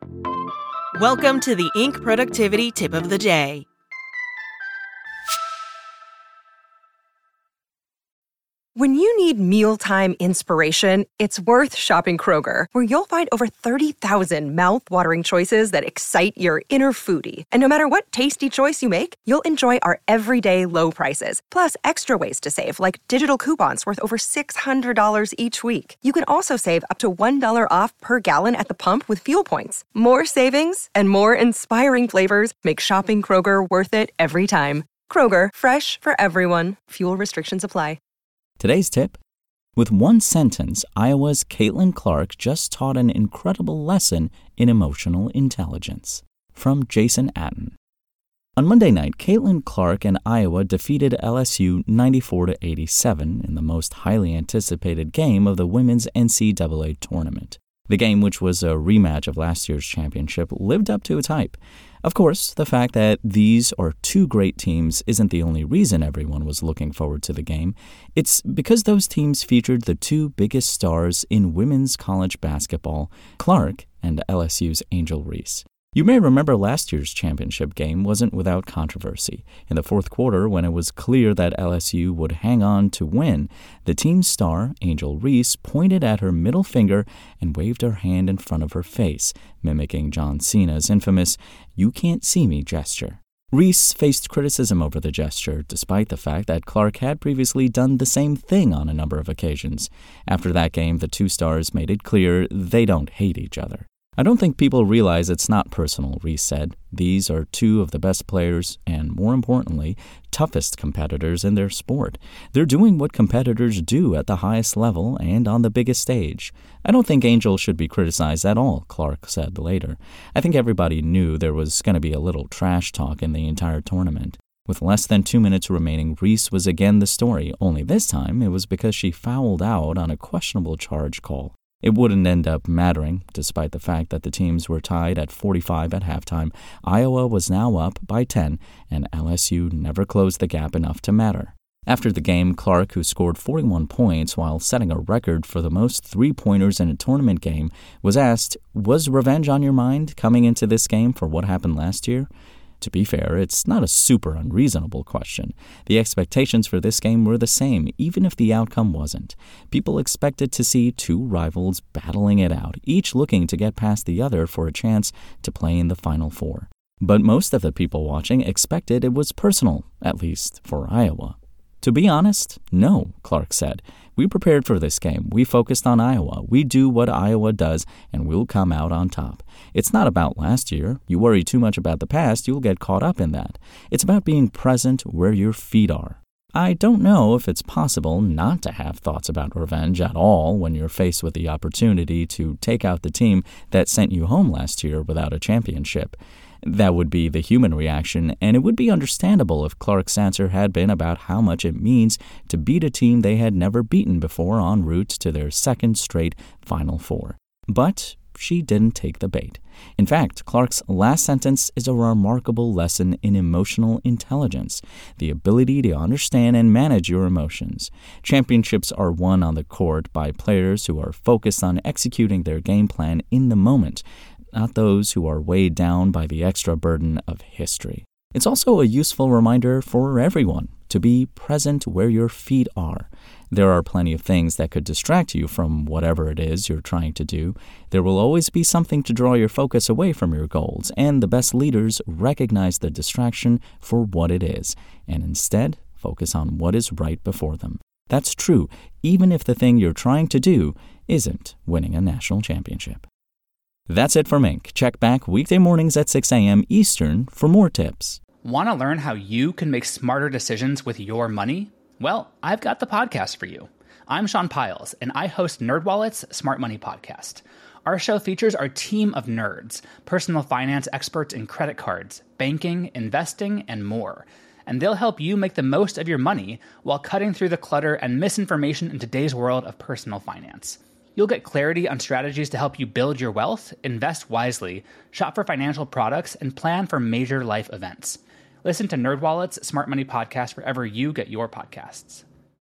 Welcome to the Inc. Productivity Tip of the Day. When you need mealtime inspiration, it's worth shopping Kroger, where you'll find over 30,000 mouth-watering choices that excite your inner foodie. And no matter what tasty choice you make, you'll enjoy our everyday low prices, plus extra ways to save, like digital coupons worth over $600 each week. You can also save up to $1 off per gallon at the pump with fuel points. More savings and more inspiring flavors make shopping Kroger worth it every time. Kroger, fresh for everyone. Fuel restrictions apply. Today's tip: with one sentence, Iowa's Caitlin Clark just taught an incredible lesson in emotional intelligence. From Jason Atten. On Monday night, Caitlin Clark and Iowa defeated LSU 94-87 in the most highly anticipated game of the women's NCAA tournament. The game, which was a rematch of last year's championship, lived up to its hype. Of course, the fact that these are two great teams isn't the only reason everyone was looking forward to the game. It's because those teams featured the two biggest stars in women's college basketball, Clark and LSU's Angel Reese. You may remember last year's championship game wasn't without controversy. In the fourth quarter, when it was clear that LSU would hang on to win, the team's star, Angel Reese, pointed at her middle finger and waved her hand in front of her face, mimicking John Cena's infamous "you can't see me" gesture. Reese faced criticism over the gesture, despite the fact that Clark had previously done the same thing on a number of occasions. After that game, the two stars made it clear they don't hate each other. "I don't think people realize it's not personal," Reese said. "These are two of the best players and, more importantly, toughest competitors in their sport. They're doing what competitors do at the highest level and on the biggest stage. I don't think Angel should be criticized at all," Clark said later. "I think everybody knew there was going to be a little trash talk in the entire tournament." With less than 2 minutes remaining, Reese was again the story, only this time it was because she fouled out on a questionable charge call. It wouldn't end up mattering, despite the fact that the teams were tied at 45 at halftime. Iowa was now up by 10, and LSU never closed the gap enough to matter. After the game, Clark, who scored 41 points while setting a record for the most three-pointers in a tournament game, was asked, "Was revenge on your mind coming into this game for what happened last year?" To be fair, it's not a super unreasonable question. The expectations for this game were the same, even if the outcome wasn't. People expected to see two rivals battling it out, each looking to get past the other for a chance to play in the Final Four. But most of the people watching expected it was personal, at least for Iowa. "To be honest, no," Clark said. "We prepared for this game. We focused on Iowa. We do what Iowa does, and we'll come out on top. It's not about last year. You worry too much about the past, you'll get caught up in that. It's about being present where your feet are." I don't know if it's possible not to have thoughts about revenge at all when you're faced with the opportunity to take out the team that sent you home last year without a championship. That would be the human reaction, and it would be understandable if Clark's answer had been about how much it means to beat a team they had never beaten before en route to their second straight Final Four. But she didn't take the bait. In fact, Clark's last sentence is a remarkable lesson in emotional intelligence, the ability to understand and manage your emotions. Championships are won on the court by players who are focused on executing their game plan in the moment, not those who are weighed down by the extra burden of history. It's also a useful reminder for everyone to be present where your feet are. There are plenty of things that could distract you from whatever it is you're trying to do. There will always be something to draw your focus away from your goals, and the best leaders recognize the distraction for what it is, and instead focus on what is right before them. That's true, even if the thing you're trying to do isn't winning a national championship. That's it from Inc. Check back weekday mornings at 6 a.m. Eastern for more tips. Want to learn how you can make smarter decisions with your money? Well, I've got the podcast for you. I'm Sean Piles, and I host NerdWallet's Smart Money Podcast. Our show features our team of nerds, personal finance experts in credit cards, banking, investing, and more. And they'll help you make the most of your money while cutting through the clutter and misinformation in today's world of personal finance. You'll get clarity on strategies to help you build your wealth, invest wisely, shop for financial products, and plan for major life events. Listen to NerdWallet's Smart Money Podcast wherever you get your podcasts.